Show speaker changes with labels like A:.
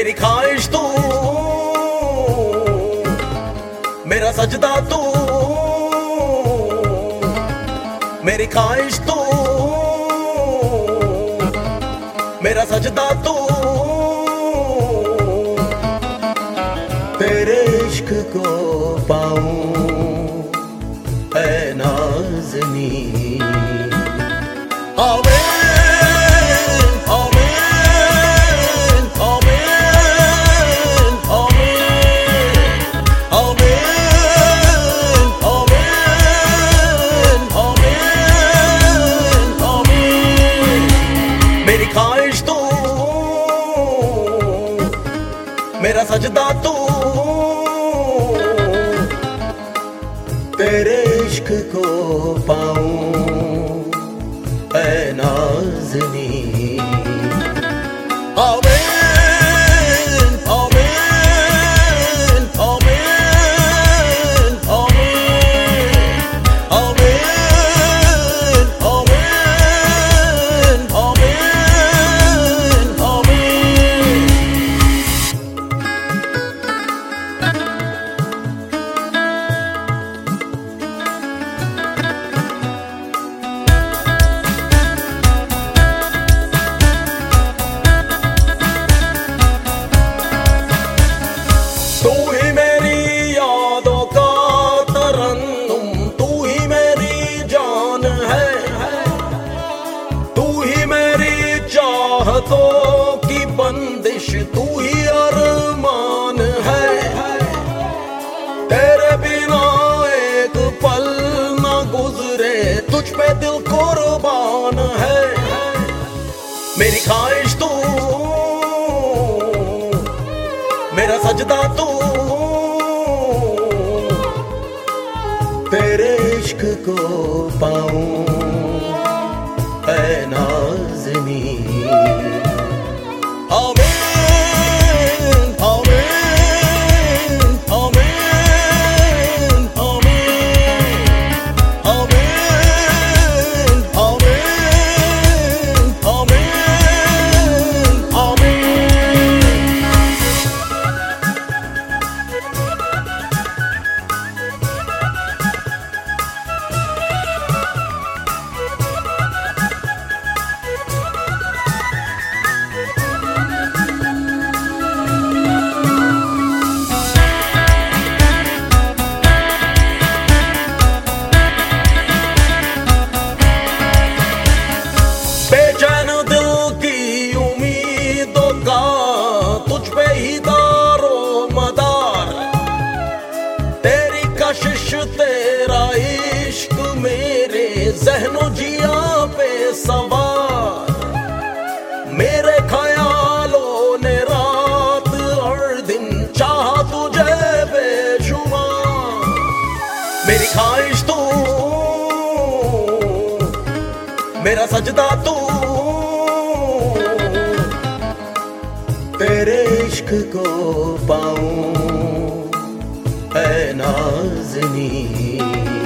A: मेरी ख्वाहिश तू, मेरा सजदा तू, मेरी ख्वाहिश तू, मेरा सजदा तू, तेरे इश्क को पाऊं ऐ नाज़नी। मेरी ख्वाहिश तू, मेरा सजदा तू, तेरे इश्क को पाऊं ऐ नाज़नी। तू ही मेरी यादों का तरन्नुम, तू ही मेरी जान है, तू ही मेरी चाहतों की बंदिश, तू ही अरमान है। तेरे बिना एक पल न गुजरे, तुझ पे दिल कुर्बान है। मेरी ख्वाहिश तू, मेरा सजदा तू, तेरे इश्क को पाऊं ऐ नाज़नी। बेचैन दिल की उम्मीदों का तुझ पे ही दारो मदार, तेरी कशिश तेरा इश्क मेरे ज़हनो जिया पे सवार। मेरे ख्यालों ने रात और दिन चाहा तुझे बेशुमार। मेरी ख्वाहिश तू, मेरा सजदा तू, तेरे इश्क को पाऊं ऐ नाज़नी।